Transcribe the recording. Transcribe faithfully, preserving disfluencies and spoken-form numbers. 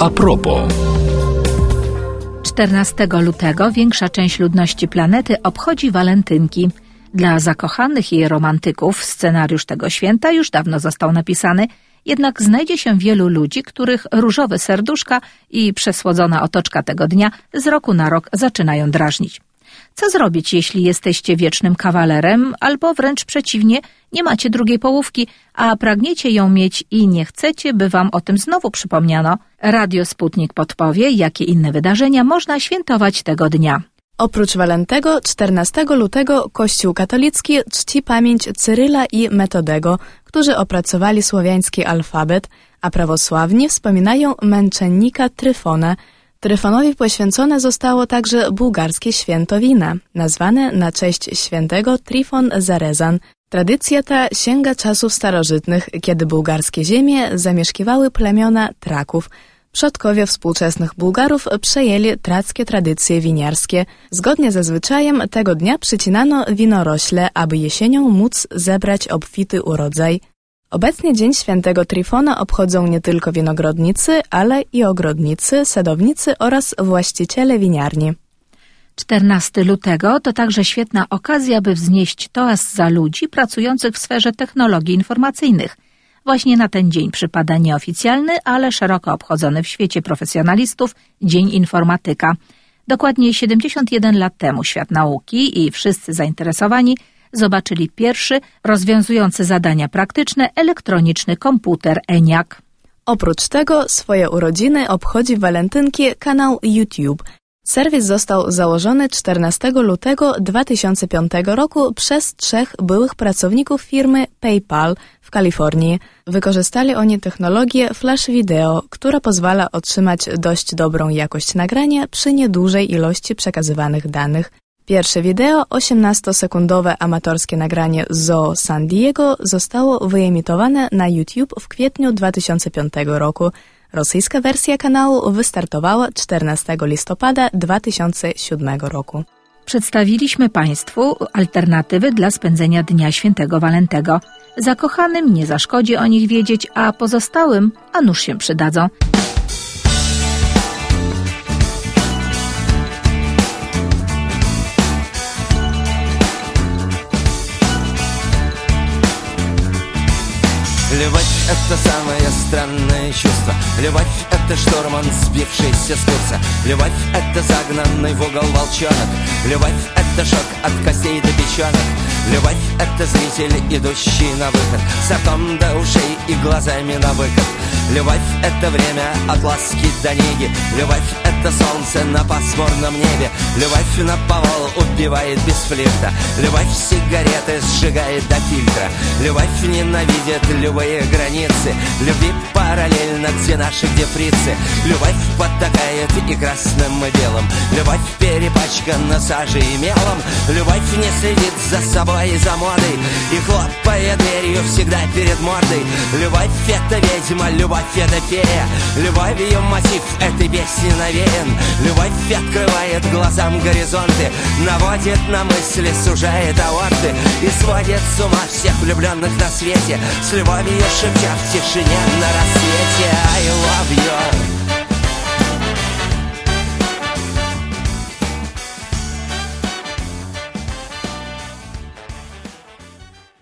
A propos. czternastego lutego większa część ludności planety obchodzi walentynki. Dla zakochanych i romantyków scenariusz tego święta już dawno został napisany, jednak znajdzie się wielu ludzi, których różowe serduszka i przesłodzona otoczka tego dnia z roku na rok zaczynają drażnić. Co zrobić, jeśli jesteście wiecznym kawalerem, albo wręcz przeciwnie, nie macie drugiej połówki, a pragniecie ją mieć i nie chcecie, by wam o tym znowu przypomniano? Radio Sputnik podpowie, jakie inne wydarzenia można świętować tego dnia. Oprócz Walentego, czternastego lutego Kościół katolicki czci pamięć Cyryla i Metodego, którzy opracowali słowiański alfabet, a prawosławni wspominają męczennika Tryfona. Tryfonowi poświęcone zostało także bułgarskie święto wina, nazwane na cześć świętego Trifon Zarezan. Tradycja ta sięga czasów starożytnych, kiedy bułgarskie ziemie zamieszkiwały plemiona Traków. Przodkowie współczesnych Bułgarów przejęli trackie tradycje winiarskie. Zgodnie ze zwyczajem tego dnia przycinano winorośle, aby jesienią móc zebrać obfity urodzaj. Obecnie Dzień Świętego Trifona obchodzą nie tylko winogrodnicy, ale i ogrodnicy, sadownicy oraz właściciele winiarni. czternastego lutego to także świetna okazja, by wznieść toast za ludzi pracujących w sferze technologii informacyjnych. Właśnie na ten dzień przypada nieoficjalny, ale szeroko obchodzony w świecie profesjonalistów Dzień Informatyka. Dokładnie siedemdziesiąt jeden lat temu świat nauki i wszyscy zainteresowani zobaczyli pierwszy, rozwiązujący zadania praktyczne, elektroniczny komputer ENIAC. Oprócz tego swoje urodziny obchodzi walentynki kanał YouTube. Serwis został założony czternastego lutego dwa tysiące piątego roku przez trzech byłych pracowników firmy PayPal w Kalifornii. Wykorzystali oni technologię Flash Video, która pozwala otrzymać dość dobrą jakość nagrania przy niedużej ilości przekazywanych danych. Pierwsze wideo, osiemnastosekundowe amatorskie nagranie z Zoo San Diego, zostało wyemitowane na YouTube w kwietniu dwa tysiące piątego roku. Rosyjska wersja kanału wystartowała czternastego listopada dwa tysiące siódmego roku. Przedstawiliśmy Państwu alternatywy dla spędzenia Dnia Świętego Walentego. Zakochanym nie zaszkodzi o nich wiedzieć, a pozostałym a nuż się przydadzą. Любовь — это самое странное чувство. Любовь — это штурман, сбившийся с курса. Любовь — это загнанный в угол волчонок. Любовь — это шок от костей до печенок. Любовь — это зритель, идущий на выход, с ртом до ушей и глазами на выход. Любовь — это время от ласки до неги. Любовь — это солнце на пасмурном небе. Любовь наповал убивает без флирта. Любовь сигареты сжигает до фильтра. Любовь ненавидит любые границы. Любви параллельно, где наши, где фрицы. Любовь потакает и красным, и белым. Любовь перепачкана сажей и мелом. Любовь не следит за собой и за модой, и хлопая дверью всегда перед мордой. Любовь — это ведьма, любовь — это фея. Любовью мотив этой песни навеян. Любовь открывает глазам горизонты, наводит на мысли, сужает аорты и сводит с ума всех влюбленных на свете, с любовью шепча в тишине на рассвете I love you.